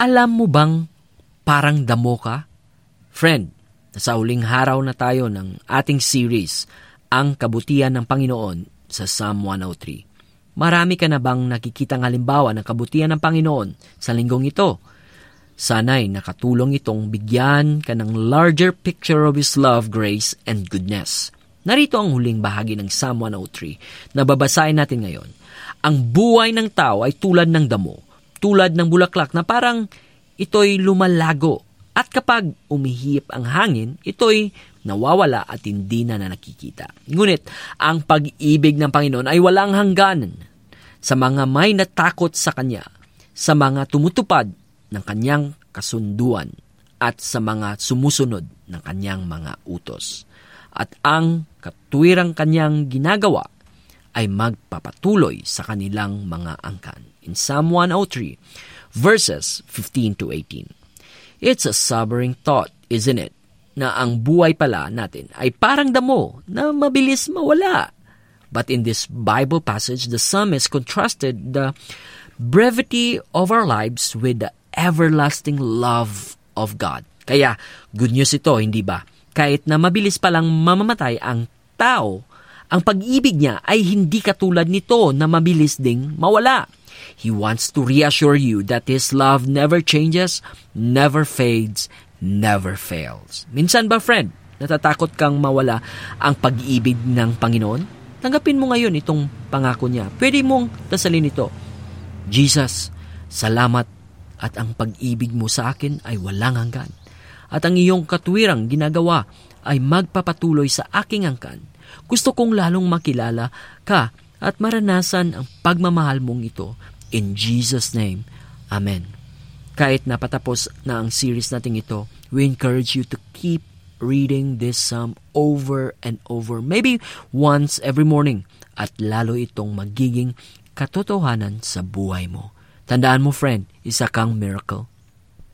Alam mo bang parang damo ka? Friend, nasa huling araw na tayo ng ating series, Ang Kabutihan ng Panginoon sa Psalm 103. Marami ka na bang nakikitang halimbawa ng kabutihan ng Panginoon sa linggong ito? Sana'y nakatulong itong bigyan ka ng larger picture of His love, grace, and goodness. Narito ang huling bahagi ng Psalm 103 na babasahin natin ngayon. Ang buhay ng tao ay tulad ng damo, tulad ng bulaklak na parang ito'y lumalago. At kapag umihip ang hangin, ito'y nawawala at hindi na nakikita. Ngunit ang pag-ibig ng Panginoon ay walang hangganan sa mga may natakot sa Kanya, sa mga tumutupad ng Kanyang kasunduan at sa mga sumusunod ng Kanyang mga utos. At ang katuwirang Kanyang ginagawa ay magpapatuloy sa kanilang mga angkan. In Psalm 103, verses 15 to 18. It's a sobering thought, isn't it? Na ang buhay pala natin ay parang damo na mabilis mawala. But in this Bible passage, the psalmist contrasted the brevity of our lives with the everlasting love of God. Kaya, good news ito, hindi ba? Kahit na mabilis palang mamamatay ang tao, ang pag-ibig niya ay hindi katulad nito na mabilis ding mawala. He wants to reassure you that His love never changes, never fades, never fails. Minsan ba, friend, natatakot kang mawala ang pag-ibig ng Panginoon? Tanggapin mo ngayon itong pangako niya. Pwede mong dasalin ito. Jesus, salamat at ang pag-ibig mo sa akin ay walang hanggan. At ang iyong katuwirang ginagawa ay magpapatuloy sa aking angkan. Gusto kong lalong makilala ka at maranasan ang pagmamahal mong ito. In Jesus' name, Amen. Kahit napatapos na ang series natin ito, we encourage you to keep reading this psalm over and over, maybe once every morning, at lalo itong magiging katotohanan sa buhay mo. Tandaan mo, friend, isa kang miracle.